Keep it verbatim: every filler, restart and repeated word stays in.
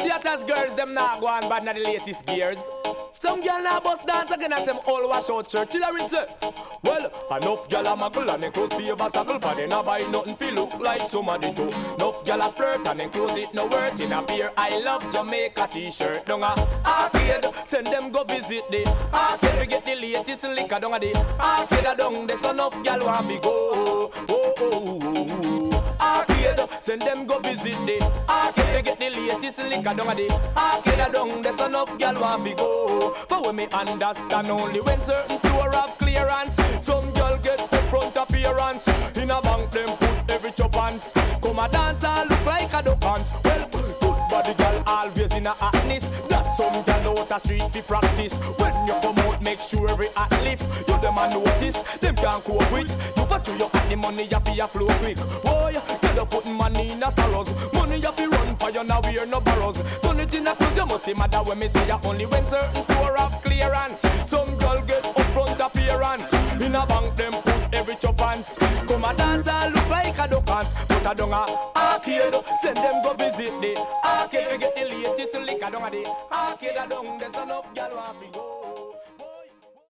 theaters girls, them not go on bad na the latest gears. Some girl now bust dance again and them all wash out shirt. Chill out say, well, enough gyal a muggle and then close be a saddle for they not buy nothing feel look like somebody do. Enough gyal a flirt and then close it no worth in a beer. I love Jamaica t-shirt. Down a arcade, send them go visit the arcade. We get the latest liquor down a the arcade a down. There's enough gyal want me go. Oh oh oh oh. Arcade, send them go visit the arcade. We get the latest liquor down a the arcade a down. There's enough gyal want me go. For when me understand only when certain store have clearance. Some girl get the front appearance. In a bank them put every chop hands. Come a dance and look like a duck hands. Well, good body girl always in a hotness. That some girl out a street fi practice. When you come out make sure every hat lift. You them a notice, them can't cope with. You for to you at the money you fi a flow quick. Boy, you don't put money in a sorrows. Money you fi run for you now wear no borrows. Turn it in a clothes you must see matter when me say you only when certain store have clearance. Some girl get upfront appearance. In a bank them put every chop hands. Come a dance and look like a duck hands. Put a down a arcade. Send them go visit the arcade. We get the latest liquor down a the arcade a down. There's enough girl want to go.